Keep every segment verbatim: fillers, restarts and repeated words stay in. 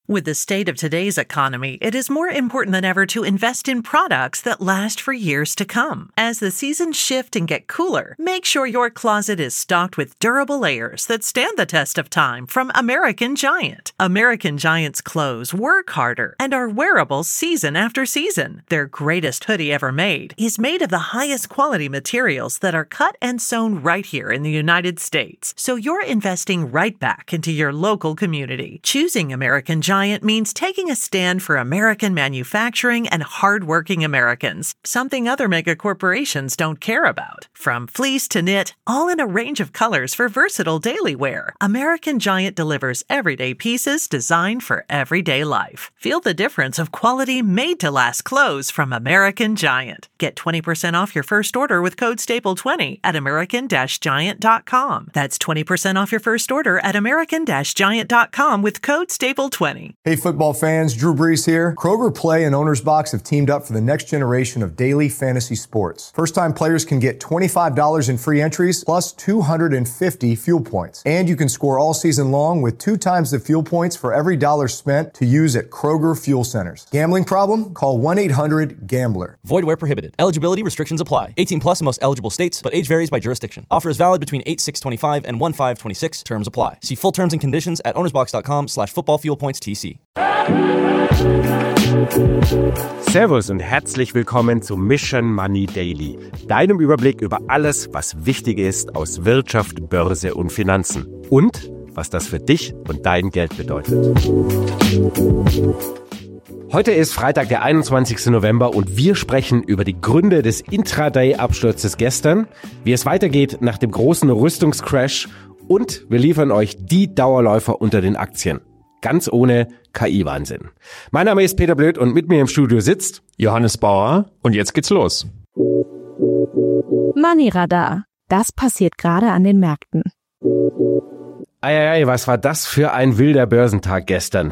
With the state of today's economy, it is more important than ever to invest in products that last for years to come. As the seasons shift and get cooler, make sure your closet is stocked with durable layers that stand the test of time from American Giant. American Giant's clothes work harder and are wearable season after season. Their greatest hoodie ever made is made of the highest quality materials that are cut and sewn right here in the United States. So you're investing right back into your local community. Choosing American Giant means taking a stand for American manufacturing and hardworking Americans, something other mega corporations don't care about. From fleece to knit, all in a range of colors for versatile daily wear, American Giant delivers everyday pieces designed for everyday life. Feel the difference of quality made-to-last clothes from American Giant. Get twenty percent off your first order with code staple twenty at american dash giant dot com. That's twenty percent off your first order at american dash giant dot com with code staple twenty. Hey football fans, Drew Brees here. Kroger Play and Owner's Box have teamed up for the next generation of daily fantasy sports. First-time players can get twenty-five dollars in free entries plus two hundred fifty fuel points. And you can score all season long with two times the fuel points for every dollar spent to use at Kroger Fuel Centers. Gambling problem? Call one eight hundred gambler. Void where prohibited. Eligibility restrictions apply. eighteen plus in most eligible states, but age varies by jurisdiction. Offer is valid between eight six twenty-five and one five twenty-six. Terms apply. See full terms and conditions at ownersbox.com slash football fuel points TC. Servus und herzlich willkommen zu Mission Money Daily, deinem Überblick über alles, was wichtig ist aus Wirtschaft, Börse und Finanzen und was das für dich und dein Geld bedeutet. Heute ist Freitag, der einundzwanzigsten November und wir sprechen über die Gründe des Intraday-Absturzes gestern, wie es weitergeht nach dem großen Rüstungscrash und wir liefern euch die Dauerläufer unter den Aktien. Ganz ohne K I-Wahnsinn. Mein Name ist Peter Blöd und mit mir im Studio sitzt Johannes Bauer und jetzt geht's los. Money Radar. Das passiert gerade an den Märkten. Eieiei, was war das für ein wilder Börsentag gestern?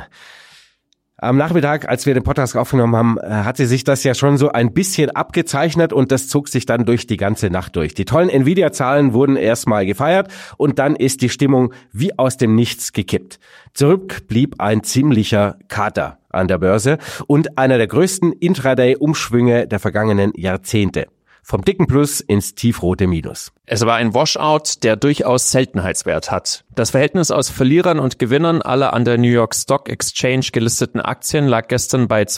Am Nachmittag, als wir den Podcast aufgenommen haben, hatte sich das ja schon so ein bisschen abgezeichnet und das zog sich dann durch die ganze Nacht durch. Die tollen Nvidia-Zahlen wurden erstmal gefeiert und dann ist die Stimmung wie aus dem Nichts gekippt. Zurück blieb ein ziemlicher Kater an der Börse und einer der größten Intraday-Umschwünge der vergangenen Jahrzehnte. Vom dicken Plus ins tiefrote Minus. Es war ein Washout, der durchaus Seltenheitswert hat. Das Verhältnis aus Verlierern und Gewinnern aller an der New York Stock Exchange gelisteten Aktien lag gestern bei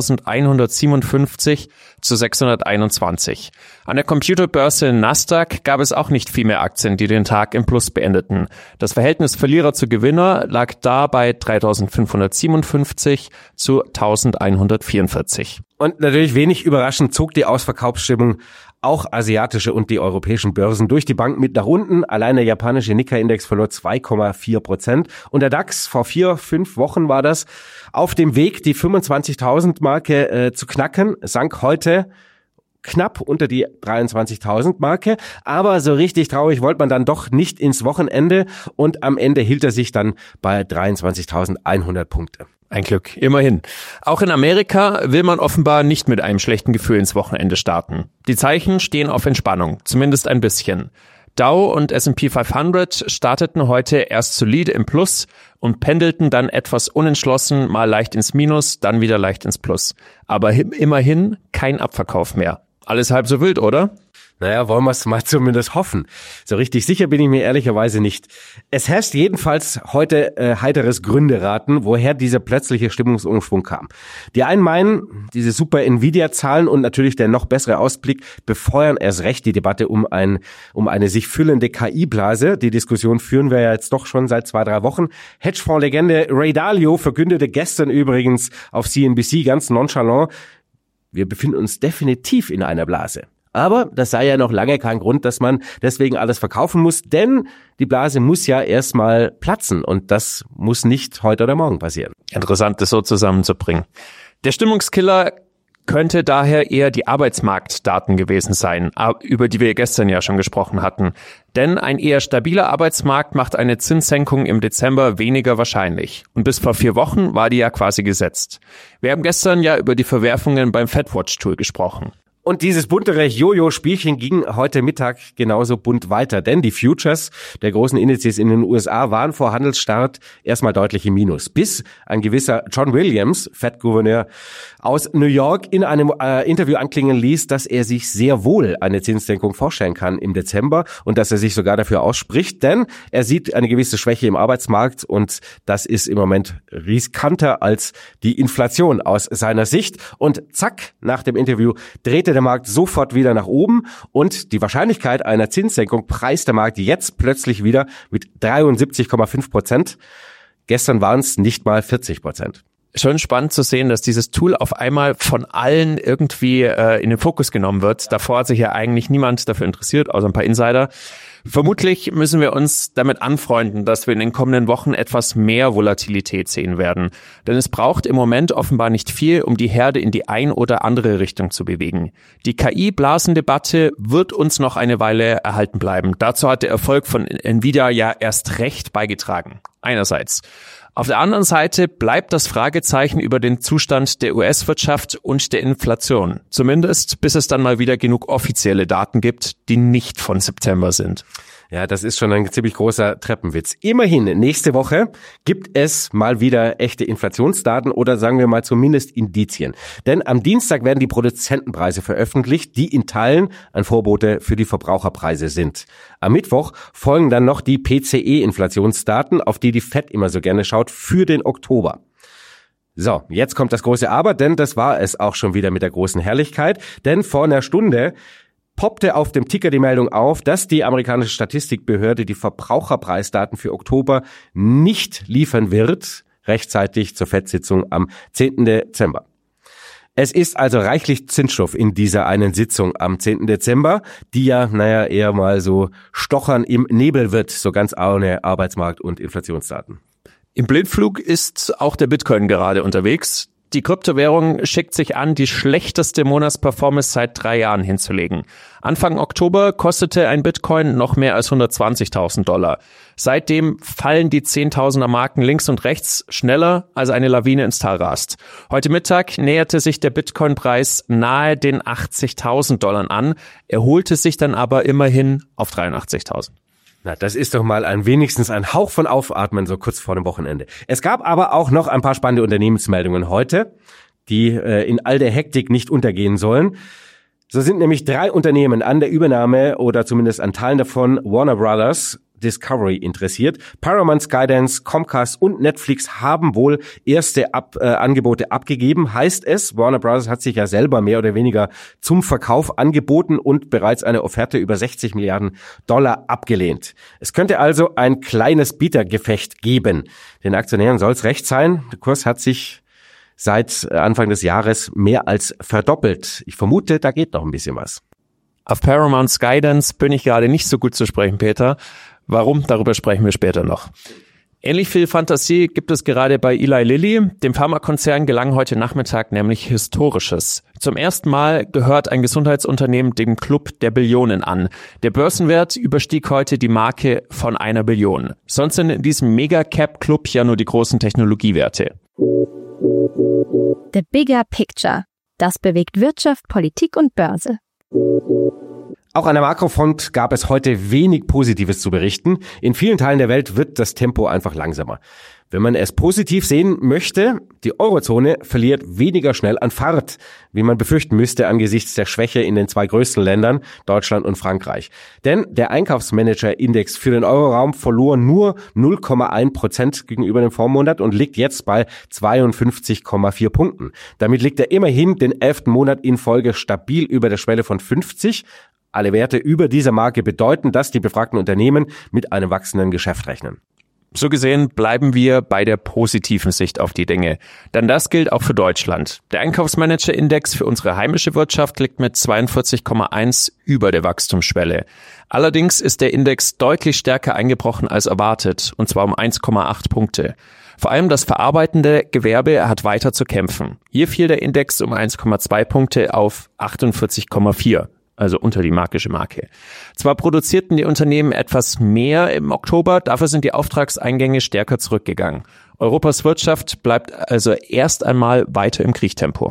zweitausendeinhundertsiebenundfünfzig zu sechshunderteinundzwanzig. An der Computerbörse Nasdaq gab es auch nicht viel mehr Aktien, die den Tag im Plus beendeten. Das Verhältnis Verlierer zu Gewinner lag da bei dreitausendfünfhundertsiebenundfünfzig zu eintausendeinhundertvierundvierzig. Und natürlich wenig überraschend zog die Ausverkaufsstimmung auch asiatische und die europäischen Börsen durch die Bank mit nach unten. Allein der japanische Nikkei-Index verlor zwei Komma vier Prozent. Und der DAX, vor vier, fünf Wochen war das, auf dem Weg, die fünfundzwanzigtausend Marke äh, zu knacken, sank heute knapp unter die dreiundzwanzigtausend Marke. Aber so richtig traurig wollte man dann doch nicht ins Wochenende. Und am Ende hielt er sich dann bei dreiundzwanzigtausendeinhundert Punkte. Ein Glück, immerhin. Auch in Amerika will man offenbar nicht mit einem schlechten Gefühl ins Wochenende starten. Die Zeichen stehen auf Entspannung, zumindest ein bisschen. Dow und S and P fünfhundert starteten heute erst solide im Plus und pendelten dann etwas unentschlossen, mal leicht ins Minus, dann wieder leicht ins Plus. Aber immerhin kein Abverkauf mehr. Alles halb so wild, oder? Naja, wollen wir es mal zumindest hoffen. So richtig sicher bin ich mir ehrlicherweise nicht. Es herrscht jedenfalls heute äh, heiteres Gründeraten, woher dieser plötzliche Stimmungsumschwung kam. Die einen meinen, diese super Nvidia-Zahlen und natürlich der noch bessere Ausblick befeuern erst recht die Debatte um ein um eine sich füllende K I-Blase. Die Diskussion führen wir ja jetzt doch schon seit zwei, drei Wochen. Hedgefonds-Legende Ray Dalio verkündete gestern übrigens auf C N B C ganz nonchalant, wir befinden uns definitiv in einer Blase. Aber das sei ja noch lange kein Grund, dass man deswegen alles verkaufen muss, denn die Blase muss ja erstmal platzen und das muss nicht heute oder morgen passieren. Interessant, das so zusammenzubringen. Der Stimmungskiller könnte daher eher die Arbeitsmarktdaten gewesen sein, über die wir gestern ja schon gesprochen hatten. Denn ein eher stabiler Arbeitsmarkt macht eine Zinssenkung im Dezember weniger wahrscheinlich. Und bis vor vier Wochen war die ja quasi gesetzt. Wir haben gestern ja über die Verwerfungen beim FedWatch-Tool gesprochen. Und dieses buntere Jojo-Spielchen ging heute Mittag genauso bunt weiter, denn die Futures der großen Indizes in den U S A waren vor Handelsstart erstmal deutlich im Minus, bis ein gewisser John Williams, Fed-Gouverneur aus New York, in einem äh, Interview anklingen ließ, dass er sich sehr wohl eine Zinssenkung vorstellen kann im Dezember und dass er sich sogar dafür ausspricht, denn er sieht eine gewisse Schwäche im Arbeitsmarkt und das ist im Moment riskanter als die Inflation aus seiner Sicht. Und zack, nach dem Interview drehte der Markt sofort wieder nach oben und die Wahrscheinlichkeit einer Zinssenkung preist der Markt jetzt plötzlich wieder mit dreiundsiebzig Komma fünf Prozent. Gestern waren es nicht mal vierzig Prozent. Schon spannend zu sehen, dass dieses Tool auf einmal von allen irgendwie äh, in den Fokus genommen wird. Davor hat sich ja eigentlich niemand dafür interessiert, außer ein paar Insider. Vermutlich müssen wir uns damit anfreunden, dass wir in den kommenden Wochen etwas mehr Volatilität sehen werden. Denn es braucht im Moment offenbar nicht viel, um die Herde in die ein oder andere Richtung zu bewegen. Die K I-Blasendebatte wird uns noch eine Weile erhalten bleiben. Dazu hat der Erfolg von Nvidia ja erst recht beigetragen. Einerseits. Auf der anderen Seite bleibt das Fragezeichen über den Zustand der U S-Wirtschaft und der Inflation. Zumindest bis es dann mal wieder genug offizielle Daten gibt, die nicht von September sind. Ja, das ist schon ein ziemlich großer Treppenwitz. Immerhin, nächste Woche gibt es mal wieder echte Inflationsdaten oder sagen wir mal zumindest Indizien. Denn am Dienstag werden die Produzentenpreise veröffentlicht, die in Teilen ein Vorbote für die Verbraucherpreise sind. Am Mittwoch folgen dann noch die P C E-Inflationsdaten, auf die die Fed immer so gerne schaut, für den Oktober. So, jetzt kommt das große Aber, denn das war es auch schon wieder mit der großen Herrlichkeit. Denn vor einer Stunde poppte auf dem Ticker die Meldung auf, dass die amerikanische Statistikbehörde die Verbraucherpreisdaten für Oktober nicht liefern wird, rechtzeitig zur Fed-Sitzung am zehnten Dezember. Es ist also reichlich Zinsstoff in dieser einen Sitzung am zehnten Dezember, die ja, naja, eher mal so stochern im Nebel wird, so ganz ohne Arbeitsmarkt- und Inflationsdaten. Im Blindflug ist auch der Bitcoin gerade unterwegs. Die Kryptowährung schickt sich an, die schlechteste Monatsperformance seit drei Jahren hinzulegen. Anfang Oktober kostete ein Bitcoin noch mehr als hundertzwanzigtausend Dollar. Seitdem fallen die Zehntausender Marken links und rechts schneller, als eine Lawine ins Tal rast. Heute Mittag näherte sich der Bitcoin-Preis nahe den achtzigtausend Dollar an, erholte sich dann aber immerhin auf dreiundachtzigtausend. Na, das ist doch mal ein wenigstens ein Hauch von Aufatmen so kurz vor dem Wochenende. Es gab aber auch noch ein paar spannende Unternehmensmeldungen heute, die äh, in all der Hektik nicht untergehen sollen. So sind nämlich drei Unternehmen an der Übernahme oder zumindest an Teilen davon Warner Brothers Discovery interessiert. Paramount, Skydance, Comcast und Netflix haben wohl erste Ab, äh, Angebote abgegeben. Heißt es, Warner Brothers hat sich ja selber mehr oder weniger zum Verkauf angeboten und bereits eine Offerte über sechzig Milliarden Dollar abgelehnt. Es könnte also ein kleines Bietergefecht geben. Den Aktionären soll es recht sein. Der Kurs hat sich seit Anfang des Jahres mehr als verdoppelt. Ich vermute, da geht noch ein bisschen was. Auf Paramount Skydance bin ich gerade nicht so gut zu sprechen, Peter. Warum? Darüber sprechen wir später noch. Ähnlich viel Fantasie gibt es gerade bei Eli Lilly. Dem Pharmakonzern gelang heute Nachmittag nämlich Historisches. Zum ersten Mal gehört ein Gesundheitsunternehmen dem Club der Billionen an. Der Börsenwert überstieg heute die Marke von einer Billion. Sonst sind in diesem Mega-Cap-Club ja nur die großen Technologiewerte. The Bigger Picture. Das bewegt Wirtschaft, Politik und Börse. Auch an der Makrofront gab es heute wenig Positives zu berichten. In vielen Teilen der Welt wird das Tempo einfach langsamer. Wenn man es positiv sehen möchte, die Eurozone verliert weniger schnell an Fahrt, wie man befürchten müsste angesichts der Schwäche in den zwei größten Ländern, Deutschland und Frankreich. Denn der Einkaufsmanager-Index für den Euroraum verlor nur null Komma eins Prozent gegenüber dem Vormonat und liegt jetzt bei zweiundfünfzig Komma vier Punkten. Damit liegt er immerhin den elften Monat in Folge stabil über der Schwelle von fünfzig. Alle Werte über dieser Marke bedeuten, dass die befragten Unternehmen mit einem wachsenden Geschäft rechnen. So gesehen bleiben wir bei der positiven Sicht auf die Dinge. Denn das gilt auch für Deutschland. Der Einkaufsmanager-Index für unsere heimische Wirtschaft liegt mit zweiundvierzig Komma eins über der Wachstumsschwelle. Allerdings ist der Index deutlich stärker eingebrochen als erwartet, und zwar um eins Komma acht Punkte. Vor allem das verarbeitende Gewerbe hat weiter zu kämpfen. Hier fiel der Index um eins Komma zwei Punkte auf achtundvierzig Komma vier. Also unter die magische Marke. Zwar produzierten die Unternehmen etwas mehr im Oktober, dafür sind die Auftragseingänge stärker zurückgegangen. Europas Wirtschaft bleibt also erst einmal weiter im Kriechtempo.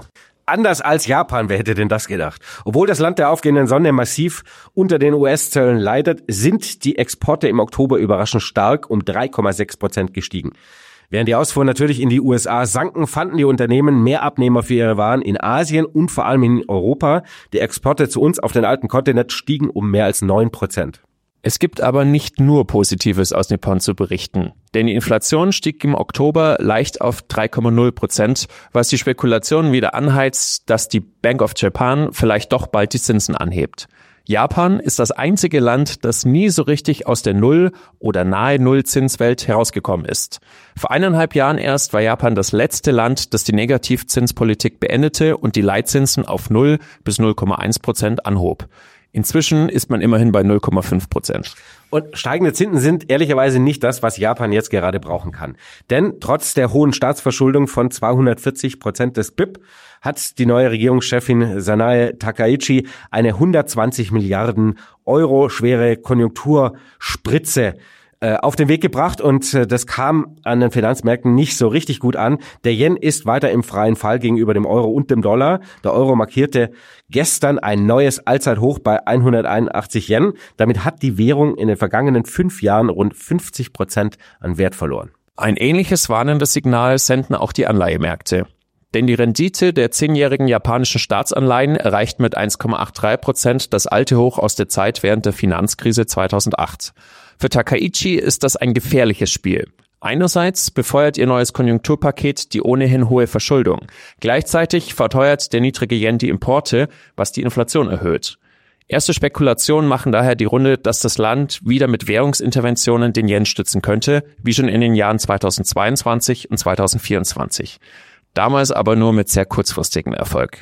Anders als Japan, wer hätte denn das gedacht? Obwohl das Land der aufgehenden Sonne massiv unter den U S-Zöllen leidet, sind die Exporte im Oktober überraschend stark um drei Komma sechs Prozent gestiegen. Während die Ausfuhren natürlich in die U S A sanken, fanden die Unternehmen mehr Abnehmer für ihre Waren in Asien und vor allem in Europa. Die Exporte zu uns auf den alten Kontinent stiegen um mehr als neun Prozent. Es gibt aber nicht nur Positives aus Nippon zu berichten, denn die Inflation stieg im Oktober leicht auf drei Komma null Prozent, was die Spekulationen wieder anheizt, dass die Bank of Japan vielleicht doch bald die Zinsen anhebt. Japan ist das einzige Land, das nie so richtig aus der Null- oder nahe Null-Zinswelt herausgekommen ist. Vor eineinhalb Jahren erst war Japan das letzte Land, das die Negativzinspolitik beendete und die Leitzinsen auf null bis null Komma eins Prozent anhob. Inzwischen ist man immerhin bei null Komma fünf Prozent. Und steigende Zinsen sind ehrlicherweise nicht das, was Japan jetzt gerade brauchen kann. Denn trotz der hohen Staatsverschuldung von zweihundertvierzig Prozent des B I P hat die neue Regierungschefin Sanae Takaichi eine hundertzwanzig Milliarden Euro schwere Konjunkturspritze auf den Weg gebracht und das kam an den Finanzmärkten nicht so richtig gut an. Der Yen ist weiter im freien Fall gegenüber dem Euro und dem Dollar. Der Euro markierte gestern ein neues Allzeithoch bei hunderteinundachtzig Yen. Damit hat die Währung in den vergangenen fünf Jahren rund fünfzig Prozent an Wert verloren. Ein ähnliches warnendes Signal senden auch die Anleihemärkte. Denn die Rendite der zehnjährigen japanischen Staatsanleihen erreicht mit eins Komma dreiundachtzig Prozent das alte Hoch aus der Zeit während der Finanzkrise zweitausendacht. Für Takaichi ist das ein gefährliches Spiel. Einerseits befeuert ihr neues Konjunkturpaket die ohnehin hohe Verschuldung. Gleichzeitig verteuert der niedrige Yen die Importe, was die Inflation erhöht. Erste Spekulationen machen daher die Runde, dass das Land wieder mit Währungsinterventionen den Yen stützen könnte, wie schon in den Jahren zweitausendzweiundzwanzig und zweitausendvierundzwanzig. Damals aber nur mit sehr kurzfristigem Erfolg.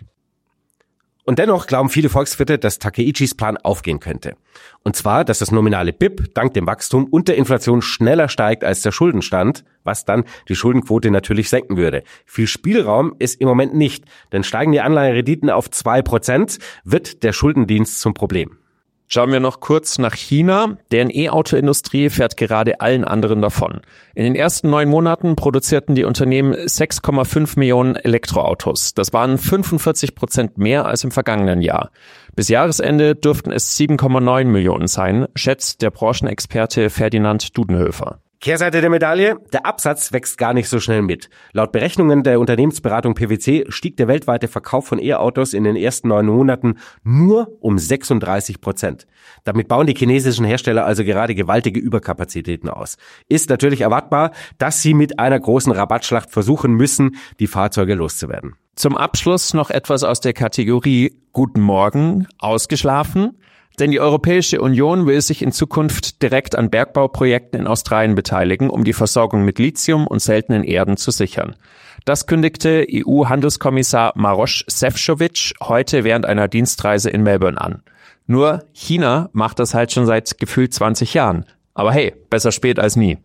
Und dennoch glauben viele Volkswirte, dass Takaichis Plan aufgehen könnte. Und zwar, dass das nominale B I P dank dem Wachstum und der Inflation schneller steigt als der Schuldenstand, was dann die Schuldenquote natürlich senken würde. Viel Spielraum ist im Moment nicht, denn steigen die Anleiherenditen auf zwei Prozent, wird der Schuldendienst zum Problem. Schauen wir noch kurz nach China. Deren E-Auto-Industrie fährt gerade allen anderen davon. In den ersten neun Monaten produzierten die Unternehmen sechs Komma fünf Millionen Elektroautos. Das waren fünfundvierzig Prozent mehr als im vergangenen Jahr. Bis Jahresende dürften es sieben Komma neun Millionen sein, schätzt der Branchenexperte Ferdinand Dudenhöfer. Kehrseite der Medaille, der Absatz wächst gar nicht so schnell mit. Laut Berechnungen der Unternehmensberatung P W C stieg der weltweite Verkauf von E-Autos in den ersten neun Monaten nur um sechsunddreißig Prozent. Damit bauen die chinesischen Hersteller also gerade gewaltige Überkapazitäten aus. Ist natürlich erwartbar, dass sie mit einer großen Rabattschlacht versuchen müssen, die Fahrzeuge loszuwerden. Zum Abschluss noch etwas aus der Kategorie Guten Morgen, ausgeschlafen? Denn die Europäische Union will sich in Zukunft direkt an Bergbauprojekten in Australien beteiligen, um die Versorgung mit Lithium und seltenen Erden zu sichern. Das kündigte E U-Handelskommissar Maroš Šefčovič heute während einer Dienstreise in Melbourne an. Nur China macht das halt schon seit gefühlt zwanzig Jahren. Aber hey, besser spät als nie.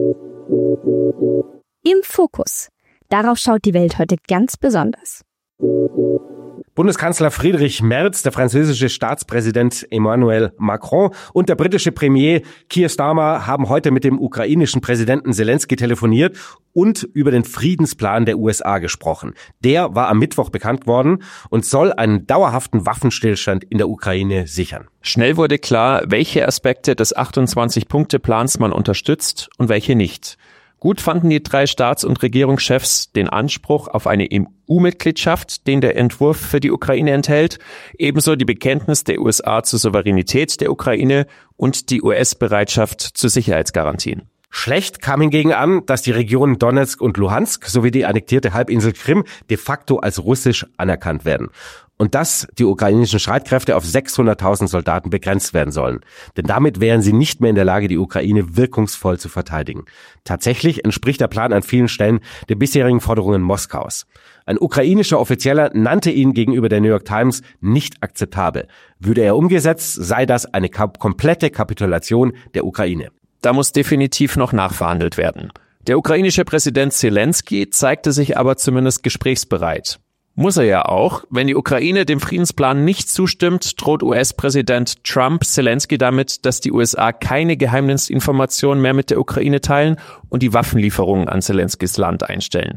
Im Fokus. Darauf schaut die Welt heute ganz besonders. Bundeskanzler Friedrich Merz, der französische Staatspräsident Emmanuel Macron und der britische Premier Keir Starmer haben heute mit dem ukrainischen Präsidenten Zelensky telefoniert und über den Friedensplan der U S A gesprochen. Der war am Mittwoch bekannt worden und soll einen dauerhaften Waffenstillstand in der Ukraine sichern. Schnell wurde klar, welche Aspekte des achtundzwanzig-Punkte-Plans man unterstützt und welche nicht. Gut fanden die drei Staats- und Regierungschefs den Anspruch auf eine E U-Mitgliedschaft, den der Entwurf für die Ukraine enthält, ebenso die Bekenntnis der U S A zur Souveränität der Ukraine und die U S-Bereitschaft zu Sicherheitsgarantien. Schlecht kam hingegen an, dass die Regionen Donetsk und Luhansk sowie die annektierte Halbinsel Krim de facto als russisch anerkannt werden. Und dass die ukrainischen Streitkräfte auf sechshunderttausend Soldaten begrenzt werden sollen. Denn damit wären sie nicht mehr in der Lage, die Ukraine wirkungsvoll zu verteidigen. Tatsächlich entspricht der Plan an vielen Stellen den bisherigen Forderungen Moskaus. Ein ukrainischer Offizieller nannte ihn gegenüber der New York Times nicht akzeptabel. Würde er umgesetzt, sei das eine komplette Kapitulation der Ukraine. Da muss definitiv noch nachverhandelt werden. Der ukrainische Präsident Zelensky zeigte sich aber zumindest gesprächsbereit. Muss er ja auch. Wenn die Ukraine dem Friedensplan nicht zustimmt, droht U S-Präsident Trump Zelensky damit, dass die U S A keine Geheimdienstinformationen mehr mit der Ukraine teilen und die Waffenlieferungen an Zelenskys Land einstellen.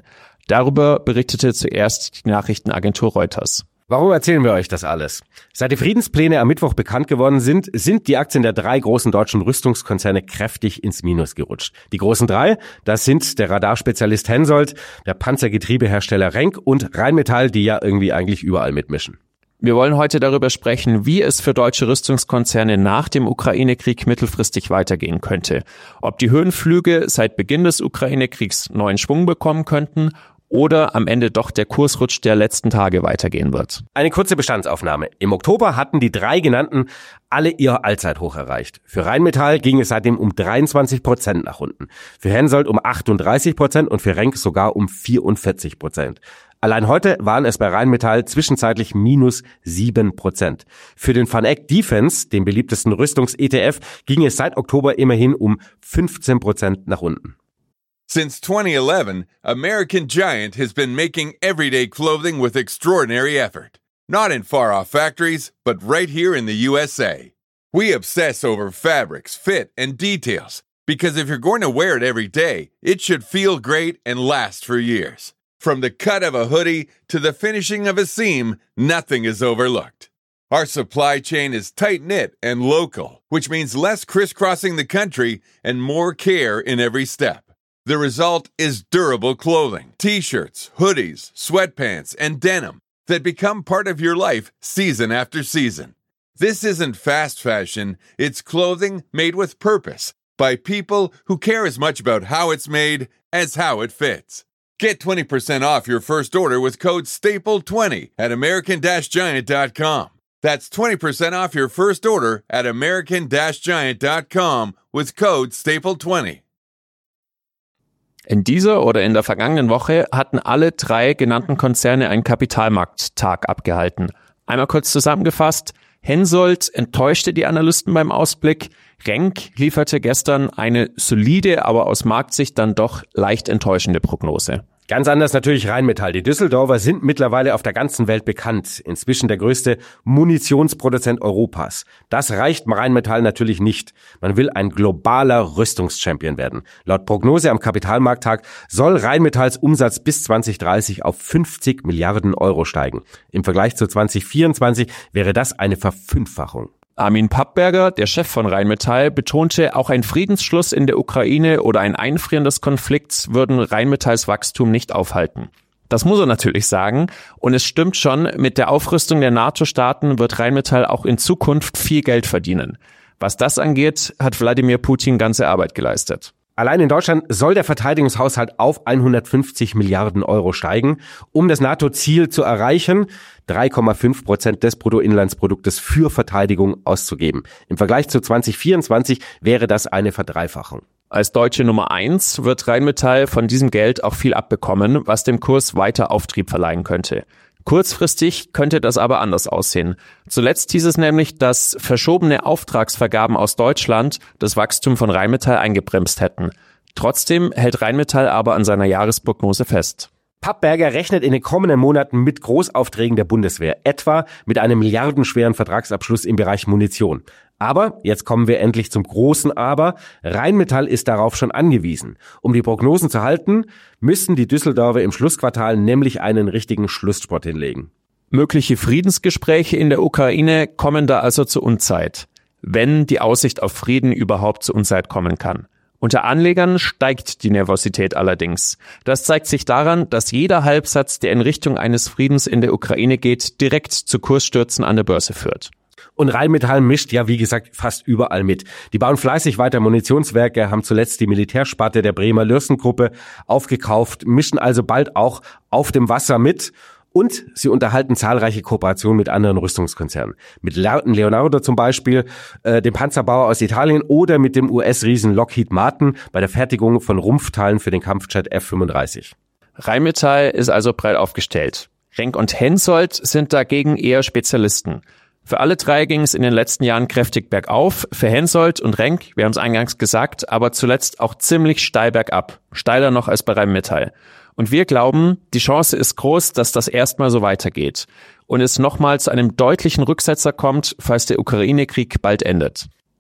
Darüber berichtete zuerst die Nachrichtenagentur Reuters. Warum erzählen wir euch das alles? Seit die Friedenspläne am Mittwoch bekannt geworden sind, sind die Aktien der drei großen deutschen Rüstungskonzerne kräftig ins Minus gerutscht. Die großen drei, das sind der Radarspezialist Hensoldt, der Panzergetriebehersteller Renk und Rheinmetall, die ja irgendwie eigentlich überall mitmischen. Wir wollen heute darüber sprechen, wie es für deutsche Rüstungskonzerne nach dem Ukraine-Krieg mittelfristig weitergehen könnte. Ob die Höhenflüge seit Beginn des Ukraine-Kriegs neuen Schwung bekommen könnten oder am Ende doch der Kursrutsch der letzten Tage weitergehen wird. Eine kurze Bestandsaufnahme. Im Oktober hatten die drei genannten alle ihr Allzeithoch erreicht. Für Rheinmetall ging es seitdem um dreiundzwanzig Prozent nach unten, für Hensoldt um achtunddreißig Prozent und für Renk sogar um vierundvierzig Prozent. Allein heute waren es bei Rheinmetall zwischenzeitlich minus sieben Prozent. Für den VanEck Defense, dem beliebtesten Rüstungs-E T F, ging es seit Oktober immerhin um fünfzehn Prozent nach unten. Since twenty eleven, American Giant has been making everyday clothing with extraordinary effort. Not in far-off factories, but right here in the U S A. We obsess over fabrics, fit, and details, because if you're going to wear it every day, it should feel great and last for years. From the cut of a hoodie to the finishing of a seam, nothing is overlooked. Our supply chain is tight-knit and local, which means less crisscrossing the country and more care in every step. The result is durable clothing, t-shirts, hoodies, sweatpants, and denim that become part of your life season after season. This isn't fast fashion, it's clothing made with purpose by people who care as much about how it's made as how it fits. Get twenty percent off your first order with code staple twenty at american giant dot com. That's twenty percent off your first order at american giant dot com with code staple twenty. In dieser oder in der vergangenen Woche hatten alle drei genannten Konzerne einen Kapitalmarkttag abgehalten. Einmal kurz zusammengefasst: Hensoldt enttäuschte die Analysten beim Ausblick, Renk lieferte gestern eine solide, aber aus Marktsicht dann doch leicht enttäuschende Prognose. Ganz anders natürlich Rheinmetall. Die Düsseldorfer sind mittlerweile auf der ganzen Welt bekannt. Inzwischen der größte Munitionsproduzent Europas. Das reicht Rheinmetall natürlich nicht. Man will ein globaler Rüstungschampion werden. Laut Prognose am Kapitalmarkttag soll Rheinmetalls Umsatz bis zwanzig dreißig auf fünfzig Milliarden Euro steigen. Im Vergleich zu zwanzig vierundzwanzig wäre das eine Verfünffachung. Armin Pappberger, der Chef von Rheinmetall, betonte, auch ein Friedensschluss in der Ukraine oder ein Einfrieren des Konflikts würden Rheinmetalls Wachstum nicht aufhalten. Das muss er natürlich sagen. Und es stimmt schon, mit der Aufrüstung der NATO-Staaten wird Rheinmetall auch in Zukunft viel Geld verdienen. Was das angeht, hat Wladimir Putin ganze Arbeit geleistet. Allein in Deutschland soll der Verteidigungshaushalt auf hundertfünfzig Milliarden Euro steigen, um das NATO-Ziel zu erreichen, drei Komma fünf Prozent des Bruttoinlandsproduktes für Verteidigung auszugeben. Im Vergleich zu zwanzig vierundzwanzig wäre das eine Verdreifachung. Als deutsche Nummer eins wird Rheinmetall von diesem Geld auch viel abbekommen, was dem Kurs weiter Auftrieb verleihen könnte. Kurzfristig könnte das aber anders aussehen. Zuletzt hieß es nämlich, dass verschobene Auftragsvergaben aus Deutschland das Wachstum von Rheinmetall eingebremst hätten. Trotzdem hält Rheinmetall aber an seiner Jahresprognose fest. Pappberger rechnet in den kommenden Monaten mit Großaufträgen der Bundeswehr, etwa mit einem milliardenschweren Vertragsabschluss im Bereich Munition. Aber, jetzt kommen wir endlich zum großen Aber, Rheinmetall ist darauf schon angewiesen. Um die Prognosen zu halten, müssen die Düsseldorfer im Schlussquartal nämlich einen richtigen Schlussspurt hinlegen. Mögliche Friedensgespräche in der Ukraine kommen da also zur Unzeit, wenn die Aussicht auf Frieden überhaupt zur Unzeit kommen kann. Unter Anlegern steigt die Nervosität allerdings. Das zeigt sich daran, dass jeder Halbsatz, der in Richtung eines Friedens in der Ukraine geht, direkt zu Kursstürzen an der Börse führt. Und Rheinmetall mischt ja, wie gesagt, fast überall mit. Die bauen fleißig weiter Munitionswerke, haben zuletzt die Militärsparte der Bremer Lürsen-Gruppe aufgekauft, mischen also bald auch auf dem Wasser mit. Und sie unterhalten zahlreiche Kooperationen mit anderen Rüstungskonzernen. Mit Leonardo zum Beispiel, äh, dem Panzerbauer aus Italien, oder mit dem U S-Riesen Lockheed Martin bei der Fertigung von Rumpfteilen für den Kampfjet F fünfunddreißig. Rheinmetall ist also breit aufgestellt. Renk und Hensoldt sind dagegen eher Spezialisten. Für alle drei ging es in den letzten Jahren kräftig bergauf, für Hensoldt und Renk, wir haben es eingangs gesagt, aber zuletzt auch ziemlich steil bergab, steiler noch als bei Rheinmetall. Und wir glauben, die Chance ist groß, dass das erstmal so weitergeht und es nochmal zu einem deutlichen Rücksetzer kommt, falls der Ukraine-Krieg bald endet.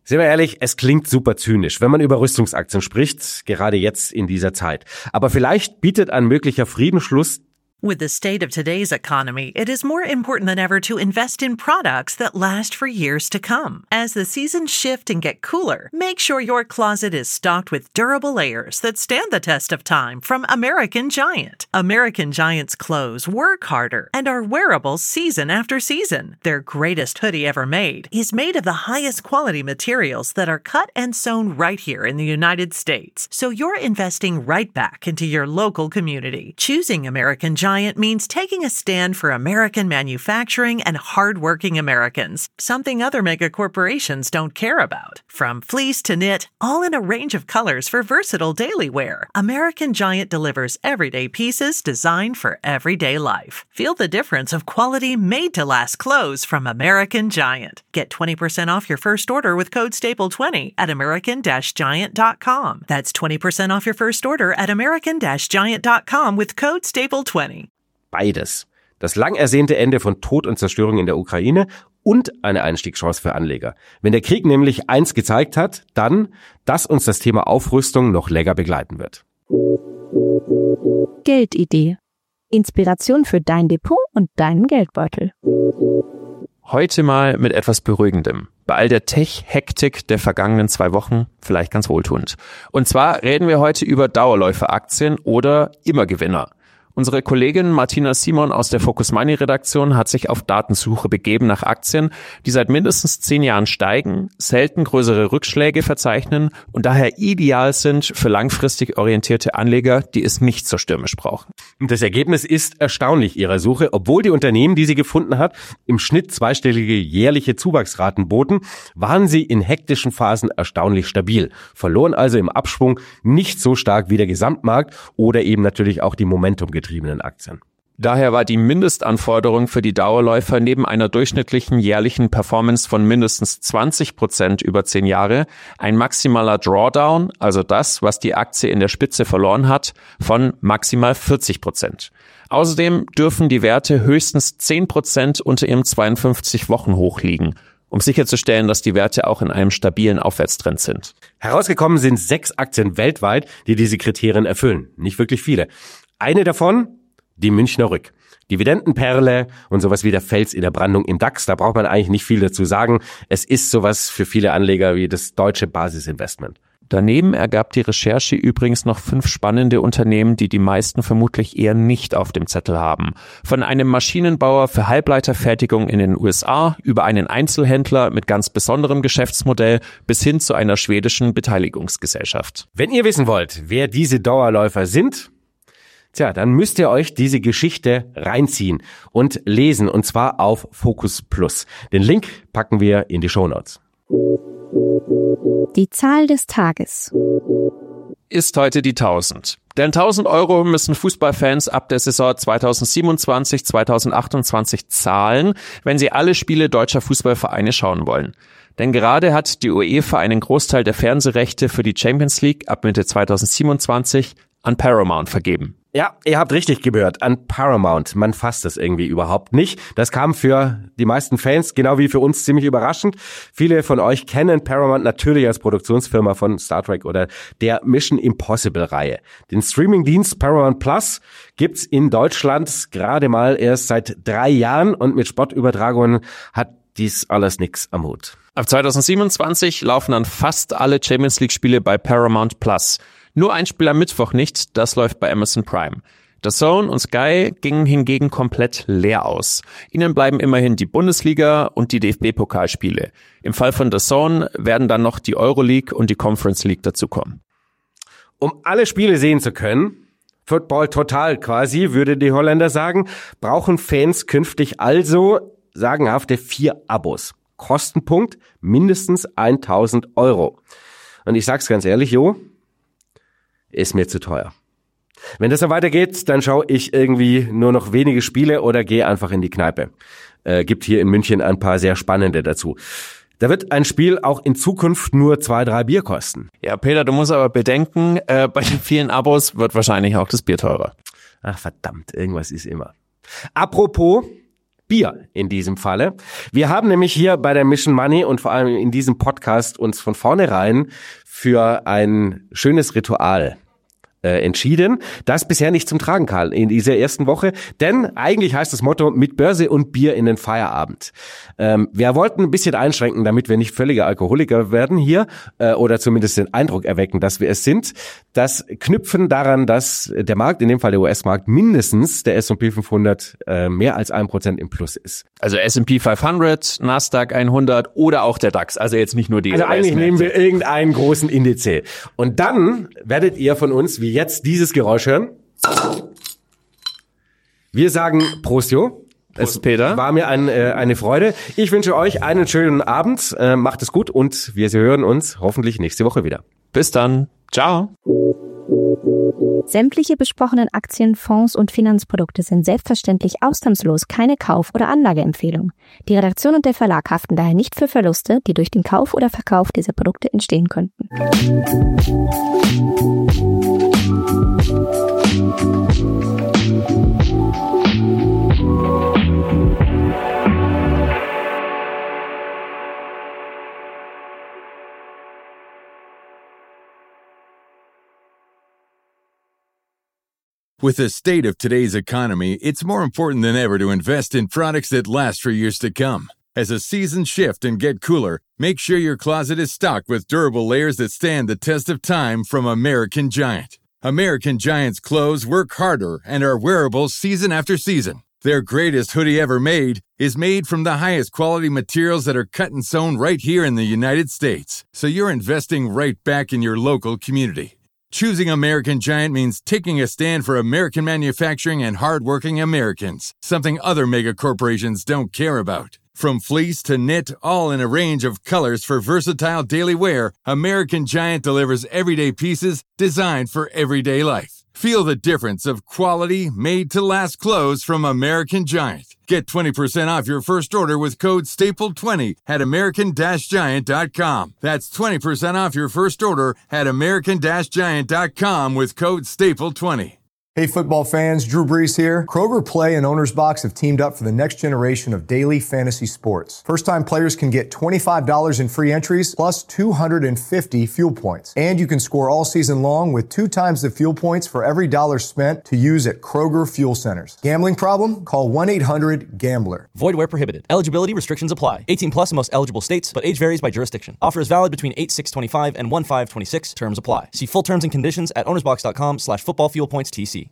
Sind wir ehrlich, es klingt super zynisch, wenn man über Rüstungsaktien spricht, gerade jetzt in dieser Zeit. Aber vielleicht bietet ein möglicher Friedensschluss. With the state of today's economy, it is more important than ever to invest in products that last for years to come. As the seasons shift and get cooler, make sure your closet is stocked with durable layers that stand the test of time from American Giant. American Giant's clothes work harder and are wearable season after season. Their greatest hoodie ever made is made of the highest quality materials that are cut and sewn right here in the United States. So you're investing right back into your local community. Choosing American Giant Giant means taking a stand for American manufacturing and hardworking Americans, something other mega corporations don't care about. From fleece to knit, all in a range of colors for versatile daily wear, American Giant delivers everyday pieces designed for everyday life. Feel the difference of quality made-to-last clothes from American Giant. Get twenty percent off your first order with code staple twenty at american dash giant dot com. That's twenty percent off your first order at american dash giant dot com with code staple twenty. Beides. Das lang ersehnte Ende von Tod und Zerstörung in der Ukraine und eine Einstiegschance für Anleger. Wenn der Krieg nämlich eins gezeigt hat, dann, dass uns das Thema Aufrüstung noch länger begleiten wird. Geldidee. Inspiration für dein Depot und deinen Geldbeutel. Heute mal mit etwas Beruhigendem. Bei all der Tech-Hektik der vergangenen zwei Wochen vielleicht ganz wohltuend. Und zwar reden wir heute über Dauerläuferaktien oder Immergewinner. Unsere Kollegin Martina Simon aus der Focus Money Redaktion hat sich auf Datensuche begeben nach Aktien, die seit mindestens zehn Jahren steigen, selten größere Rückschläge verzeichnen und daher ideal sind für langfristig orientierte Anleger, die es nicht so stürmisch brauchen. Das Ergebnis ist erstaunlich ihrer Suche, obwohl die Unternehmen, die sie gefunden hat, im Schnitt zweistellige jährliche Zuwachsraten boten, waren sie in hektischen Phasen erstaunlich stabil, verloren also im Abschwung nicht so stark wie der Gesamtmarkt oder eben natürlich auch die Momentum getriebenen Aktien. Daher war die Mindestanforderung für die Dauerläufer neben einer durchschnittlichen jährlichen Performance von mindestens zwanzig Prozent über zehn Jahre ein maximaler Drawdown, also das, was die Aktie in der Spitze verloren hat, von maximal vierzig Prozent. Außerdem dürfen die Werte höchstens zehn Prozent unter ihrem zweiundfünfzig-Wochen-Hoch liegen, um sicherzustellen, dass die Werte auch in einem stabilen Aufwärtstrend sind. Herausgekommen sind sechs Aktien weltweit, die diese Kriterien erfüllen. Nicht wirklich viele. Eine davon, die Münchner Rück. Dividendenperle und sowas wie der Fels in der Brandung im DAX, da braucht man eigentlich nicht viel dazu sagen. Es ist sowas für viele Anleger wie das deutsche Basisinvestment. Daneben ergab die Recherche übrigens noch fünf spannende Unternehmen, die die meisten vermutlich eher nicht auf dem Zettel haben. Von einem Maschinenbauer für Halbleiterfertigung in den U S A über einen Einzelhändler mit ganz besonderem Geschäftsmodell bis hin zu einer schwedischen Beteiligungsgesellschaft. Wenn ihr wissen wollt, wer diese Dauerläufer sind, tja, dann müsst ihr euch diese Geschichte reinziehen und lesen, und zwar auf Focus Plus. Den Link packen wir in die Shownotes. Die Zahl des Tages ist heute die tausend. Denn tausend Euro müssen Fußballfans ab der Saison zweitausendsiebenundzwanzig zweitausendachtundzwanzig zahlen, wenn sie alle Spiele deutscher Fußballvereine schauen wollen. Denn gerade hat die UEFA einen Großteil der Fernsehrechte für die Champions League ab Mitte zweitausendsiebenundzwanzig an Paramount vergeben. Ja, ihr habt richtig gehört, an Paramount. Man fasst das irgendwie überhaupt nicht. Das kam für die meisten Fans, genau wie für uns, ziemlich überraschend. Viele von euch kennen Paramount natürlich als Produktionsfirma von Star Trek oder der Mission Impossible-Reihe. Den Streamingdienst Paramount Plus gibt's in Deutschland gerade mal erst seit drei Jahren und mit Sportübertragungen hat dies alles nix am Hut. Ab zweitausendsiebenundzwanzig laufen dann fast alle Champions League-Spiele bei Paramount Plus. Nur ein Spiel am Mittwoch nicht, das läuft bei Amazon Prime. The Zone und Sky gingen hingegen komplett leer aus. Ihnen bleiben immerhin die Bundesliga und die D F B-Pokalspiele. Im Fall von The Zone werden dann noch die Euroleague und die Conference League dazukommen. Um alle Spiele sehen zu können, Football total quasi, würde die Holländer sagen, brauchen Fans künftig also sagenhafte vier Abos. Kostenpunkt mindestens tausend Euro. Und ich sag's ganz ehrlich, Jo, ist mir zu teuer. Wenn das so weitergeht, dann schaue ich irgendwie nur noch wenige Spiele oder gehe einfach in die Kneipe. Äh, gibt hier in München ein paar sehr spannende dazu. Da wird ein Spiel auch in Zukunft nur zwei, drei Bier kosten. Ja, Peter, du musst aber bedenken, äh, bei den vielen Abos wird wahrscheinlich auch das Bier teurer. Ach verdammt, irgendwas ist immer. Apropos Bier in diesem Falle. Wir haben nämlich hier bei der Mission Money und vor allem in diesem Podcast uns von vornherein für ein schönes Ritual Äh, entschieden, das bisher nicht zum Tragen kam in dieser ersten Woche, denn eigentlich heißt das Motto mit Börse und Bier in den Feierabend. Ähm, wir wollten ein bisschen einschränken, damit wir nicht völlige Alkoholiker werden hier äh, oder zumindest den Eindruck erwecken, dass wir es sind. Das knüpfen daran, dass der Markt, in dem Fall der U S-Markt, mindestens der S und P fünfhundert äh, mehr als ein Prozent im Plus ist. Also S und P fünfhundert, Nasdaq hundert oder auch der DAX, also jetzt nicht nur die. Also eigentlich nehmen wir irgendeinen großen Indiz. Und dann werdet ihr von uns, wie jetzt dieses Geräusch hören. Wir sagen Prost, Jo. Prost, es Peter. War mir ein, äh, eine Freude. Ich wünsche euch einen schönen Abend. Äh, macht es gut und wir hören uns hoffentlich nächste Woche wieder. Bis dann. Ciao. Sämtliche besprochenen Aktien, Fonds und Finanzprodukte sind selbstverständlich ausnahmslos keine Kauf- oder Anlageempfehlung. Die Redaktion und der Verlag haften daher nicht für Verluste, die durch den Kauf oder Verkauf dieser Produkte entstehen könnten. With the state of today's economy, it's more important than ever to invest in products that last for years to come. As the seasons shift and get cooler, make sure your closet is stocked with durable layers that stand the test of time from American Giant. American Giant's clothes work harder and are wearable season after season. Their greatest hoodie ever made is made from the highest quality materials that are cut and sewn right here in the United States. So you're investing right back in your local community. Choosing American Giant means taking a stand for American manufacturing and hardworking Americans, something other mega corporations don't care about. From fleece to knit, all in a range of colors for versatile daily wear, American Giant delivers everyday pieces designed for everyday life. Feel the difference of quality, made-to-last clothes from American Giant. Get twenty percent off your first order with code staple twenty at american giant dot com. That's twenty percent off your first order at american giant dot com with code staple twenty. Hey football fans, Drew Brees here. Kroger Play and Owner's Box have teamed up for the next generation of daily fantasy sports. First-time players can get twenty-five dollars in free entries plus two hundred fifty fuel points. And you can score all season long with two times the fuel points for every dollar spent to use at Kroger Fuel Centers. Gambling problem? Call one eight hundred gambler. Void where prohibited. Eligibility restrictions apply. eighteen plus in most eligible states, but age varies by jurisdiction. Offer is valid between eight six twenty-five and one five twenty-six. Terms apply. See full terms and conditions at ownersbox dot com slash football fuel points T C.